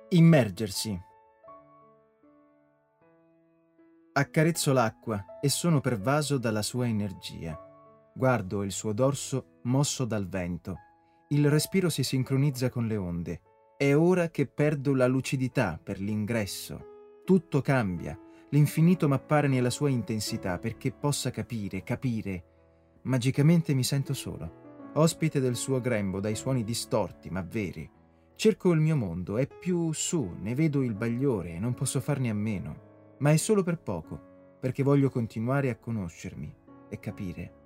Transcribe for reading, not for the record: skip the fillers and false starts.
Immergersi. Accarezzo l'acqua e sono pervaso dalla sua energia. Guardo il suo dorso mosso dal vento. Il respiro si sincronizza con le onde. È ora che perdo la lucidità per l'ingresso. Tutto cambia. L'infinito m'appare nella sua intensità perché possa capire. Magicamente mi sento solo, ospite del suo grembo dai suoni distorti ma veri. Cerco il mio mondo, è più su, ne vedo il bagliore e non posso farne a meno. Ma è solo per poco, perché voglio continuare a conoscermi e capire.